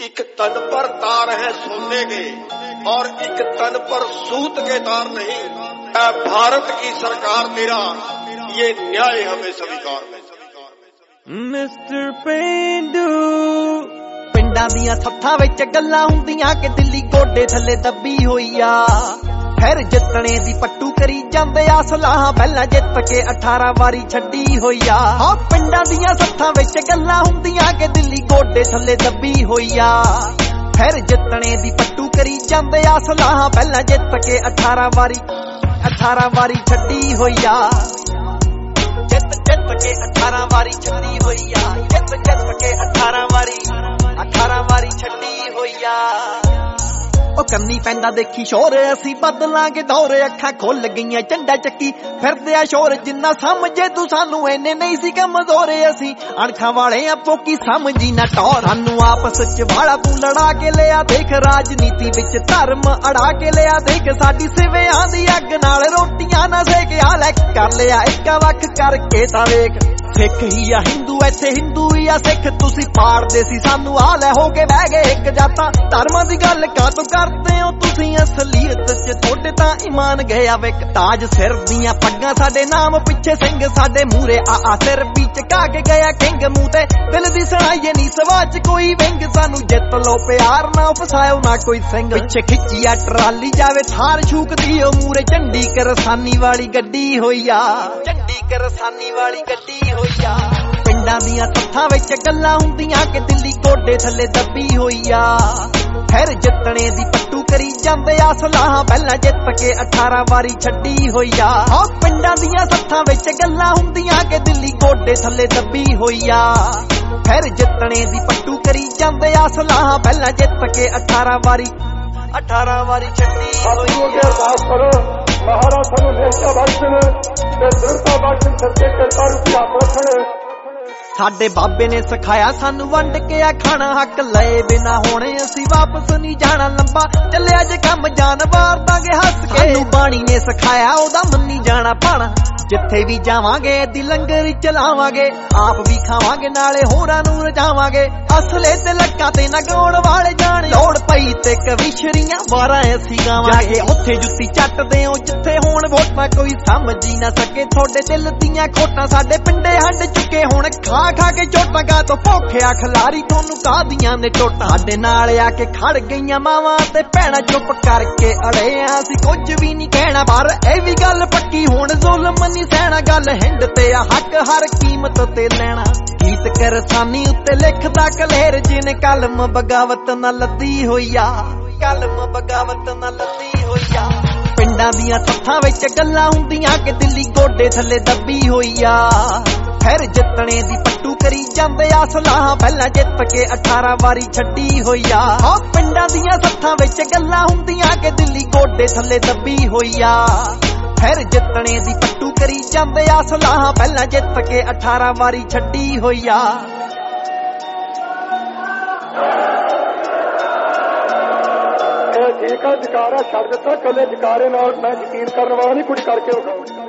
एक तन पर तार है सोने के और एक तन पर सूत के तार नहीं। ऐ भारत की सरकार तेरा ये न्याय हमें स्वीकार नहीं। मिस्टर पेंडू पिंडां दियां सत्थां विच गल्लां हुंदियां कि दिल्ली गोडे थल्ले दब्बी होई आ। फिर जितने दी पट्टू करी जांदे आ सलाहां पहला जित के 18 वारी छड्डी होई आ। हां पिंडां दियां सत्थां विच गल्लां हुंदियां कि दिल्ली गोडे थल्ले दब्बी होई आ। फिर जितने दी पट्टू करी जांदे आ सलाहां पहला जित के 18 वारी छड्डी होई आ। जित के 18 वारी छड्डी होई आ। जित के 18 वारी छड्डी होई आ। ओ कन्नी पैंदा देखी शोर असी बदलांगे दौर अखां खोल गईयां झंडा चक्की फिरदे आ शोर जिन्ना समझे तू सानू इन्ने नहीं सी कमजोर असी अणखां वाले आ पोकी समझी ना टौर सानू आपस च वाला तू लड़ा के लिया देख राजनीति विच धर्म अड़ा के लिया देख साडी सिवियां दी अग नाल रोटियां ना सेक आ ले कर लिया एक वख करके ता वेख सिख ही आ हिंदू ऐथे हिंदू ही आ सिख तुसी पाड़दे सी सानू आ ले हो के बह गए एक जाता धर्म दी गल कातों करदे हो तुसी असलीयत च थोड़े तां ईमान गया विक ताज सिर दियां पग्गां साडे नाम पिछे सिंह साडे मूरे आ सिर भी चका के गया किंग मूंह ते दिल दी सुनाइए नी सवाच कोई विंग सानू जित लो प्यार ना फसायो ना कोई सिंह पिछे खिच्ची आ ट्राली जावे थार छूकदी ओ मूरे झंडी करसानी वाली गड्डी होई आ। झंडी करसानी वाली गड्डी होई आ। पिंडां दियां सत्थां विच गल्लां हुंदियां कि दिल्ली गोडे थल्ले दब्बी होई आ। फिर जितने दी पट्टू करी जांदे आ सलाहां पहला जित के 18 वारी छड्डी होई आ। हां पिंडां दियां सत्थां विच गल्लां हुंदियां कि दिल्ली गोडे थल्ले दब्बी होई आ। फिर जितने दी पट्टू करी जांदे आ सलाहां पहला जित के 18 वारी छड्डी होई आ। महाराज सानू नेता बख्शण ते दृढ़ता बख्शण सच्चे करतार की हाथ रखण। साडे बाबे ने सिखाया सानू वंड के आ खाना हक लए बिना होने असी वापस नहीं जाना लंबा चलिया जे कम जान वार दांगे हस के सानू बाणी ने सिखाया ओदा मन्नी जाना पाना जिथे भी जावांगे दी लंगर चलावांगे आप भी खावांगे नाले होरां नूं रजावांगे असले ते लक्कां ते ना गाउण वाले जाण लोड़ पई ते कविशरियां वारां असी गावांगे उत्थे जुत्ती चटदे हो जिथे होण वोटां कोई समझी ना सके थोड़े दिल दियां खोटां साडे पिंडे हंड चुके हुण खा के चोटां गा तो भुखे खिलारी तोनू कादियां ने चोटां साडे नाल आके खड़ गईयां मावां ते भैणां चुप करके अड़े असी कुछ भी नहीं कहना पर ए भी गल पक्की हुण जुल्म नहीं सहना गल हिंड ते हक हर कीमत ते लेना गीत करसानी उत्ते लिखदा कलेर जिन कलम बगावत न लद्दी होई आ। कलम बगावत न लद्दी होई आ। पिंडां दियां सत्थां विच गल्लां हुंदियां कि दिल्ली गोडे थल्ले दब्बी होई आ। फिर जितने दी पट्टू करी जांदे आ सलाहां पहला जित के 18 वारी छड्डी होई आ। हां पिंडां दियां सत्थां विच गल्लां हुंदियां कि दिल्ली गोडे थल्ले दब्बी होई आ। फिर जितने दी पट्टू करी जांदे आ सलाहां पहला जित के 18 वारी छड्डी होई आ। ठीक है जकारा छड़ दिता कले जकारे नाल मैं यकीन करने वाला नहीं कुछ करके विखाऊं।